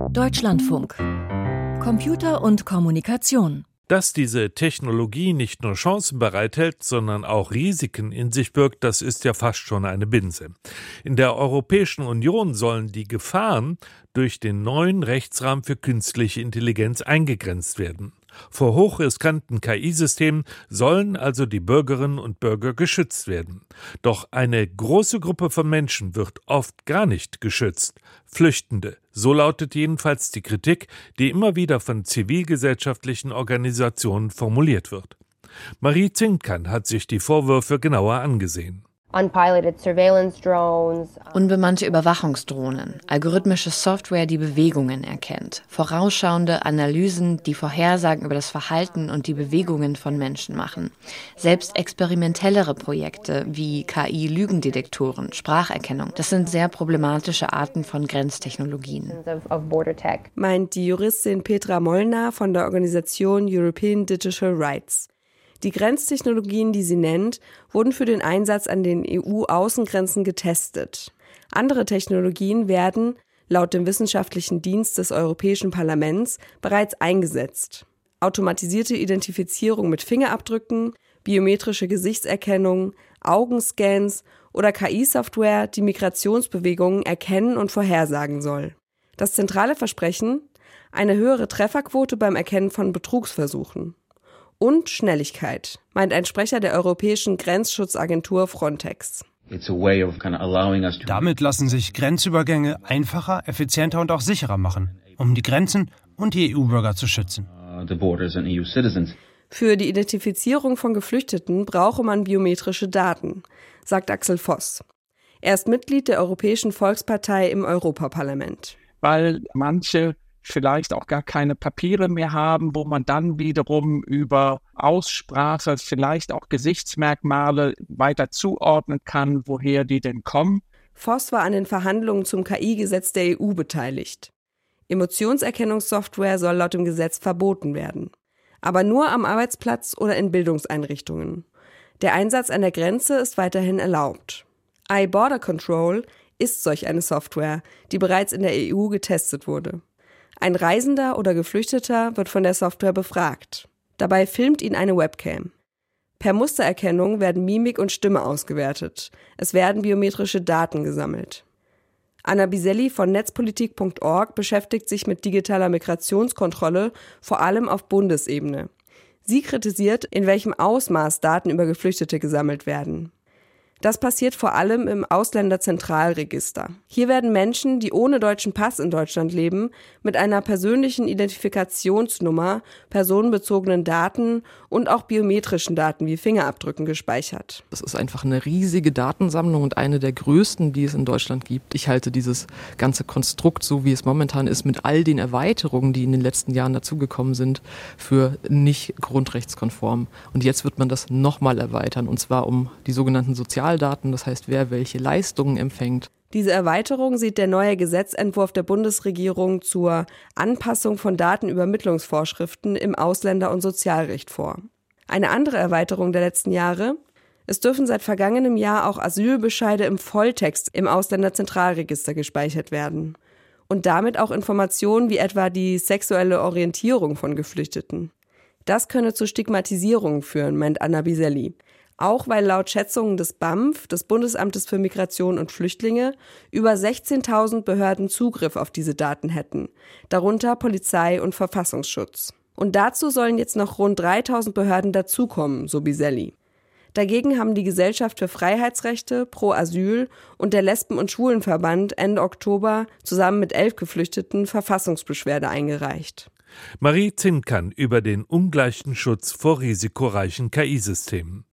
Deutschlandfunk. Computer und Kommunikation. Dass diese Technologie nicht nur Chancen bereithält, sondern auch Risiken in sich birgt, das ist ja fast schon eine Binse. In der Europäischen Union sollen die Gefahren durch den neuen Rechtsrahmen für künstliche Intelligenz eingegrenzt werden. Vor hochriskanten KI-Systemen sollen also die Bürgerinnen und Bürger geschützt werden. Doch eine große Gruppe von Menschen wird oft gar nicht geschützt. Flüchtende. So lautet jedenfalls die Kritik, die immer wieder von zivilgesellschaftlichen Organisationen formuliert wird. Marie Zinkern hat sich die Vorwürfe genauer angesehen. Unbemannte Überwachungsdrohnen, algorithmische Software, die Bewegungen erkennt, vorausschauende Analysen, die Vorhersagen über das Verhalten und die Bewegungen von Menschen machen, selbst experimentellere Projekte wie KI-Lügendetektoren, Spracherkennung, das sind sehr problematische Arten von Grenztechnologien. Meint die Juristin Petra Molnar von der Organisation European Digital Rights. Die Grenztechnologien, die sie nennt, wurden für den Einsatz an den EU-Außengrenzen getestet. Andere Technologien werden, laut dem Wissenschaftlichen Dienst des Europäischen Parlaments, bereits eingesetzt. Automatisierte Identifizierung mit Fingerabdrücken, biometrische Gesichtserkennung, Augenscans oder KI-Software, die Migrationsbewegungen erkennen und vorhersagen soll. Das zentrale Versprechen? Eine höhere Trefferquote beim Erkennen von Betrugsversuchen. Und Schnelligkeit, meint ein Sprecher der Europäischen Grenzschutzagentur Frontex. Damit lassen sich Grenzübergänge einfacher, effizienter und auch sicherer machen, um die Grenzen und die EU-Bürger zu schützen. Für die Identifizierung von Geflüchteten brauche man biometrische Daten, sagt Axel Voss. Er ist Mitglied der Europäischen Volkspartei im Europaparlament. Weil manche vielleicht auch gar keine Papiere mehr haben, wo man dann wiederum über Aussprache, vielleicht auch Gesichtsmerkmale weiter zuordnen kann, woher die denn kommen. Voss war an den Verhandlungen zum KI-Gesetz der EU beteiligt. Emotionserkennungssoftware soll laut dem Gesetz verboten werden. Aber nur am Arbeitsplatz oder in Bildungseinrichtungen. Der Einsatz an der Grenze ist weiterhin erlaubt. iBorder Control ist solch eine Software, die bereits in der EU getestet wurde. Ein Reisender oder Geflüchteter wird von der Software befragt. Dabei filmt ihn eine Webcam. Per Mustererkennung werden Mimik und Stimme ausgewertet. Es werden biometrische Daten gesammelt. Anna Biselli von netzpolitik.org beschäftigt sich mit digitaler Migrationskontrolle, vor allem auf Bundesebene. Sie kritisiert, in welchem Ausmaß Daten über Geflüchtete gesammelt werden. Das passiert vor allem im Ausländerzentralregister. Hier werden Menschen, die ohne deutschen Pass in Deutschland leben, mit einer persönlichen Identifikationsnummer, personenbezogenen Daten und auch biometrischen Daten wie Fingerabdrücken gespeichert. Das ist einfach eine riesige Datensammlung und eine der größten, die es in Deutschland gibt. Ich halte dieses ganze Konstrukt, so wie es momentan ist, mit all den Erweiterungen, die in den letzten Jahren dazugekommen sind, für nicht grundrechtskonform. Und jetzt wird man das nochmal erweitern, und zwar um die sogenannten Sozialdaten, das heißt, wer welche Leistungen empfängt. Diese Erweiterung sieht der neue Gesetzentwurf der Bundesregierung zur Anpassung von Datenübermittlungsvorschriften im Ausländer- und Sozialrecht vor. Eine andere Erweiterung der letzten Jahre: Es dürfen seit vergangenem Jahr auch Asylbescheide im Volltext im Ausländerzentralregister gespeichert werden. Und damit auch Informationen wie etwa die sexuelle Orientierung von Geflüchteten. Das könne zu Stigmatisierungen führen, meint Anna Biselli. Auch weil laut Schätzungen des BAMF, des Bundesamtes für Migration und Flüchtlinge, über 16.000 Behörden Zugriff auf diese Daten hätten, darunter Polizei und Verfassungsschutz. Und dazu sollen jetzt noch rund 3.000 Behörden dazukommen, so Biselli. Dagegen haben die Gesellschaft für Freiheitsrechte, Pro Asyl und der Lesben- und Schwulenverband Ende Oktober zusammen mit 11 Geflüchteten Verfassungsbeschwerde eingereicht. Marie Zinkern über den ungleichen Schutz vor risikoreichen KI-Systemen.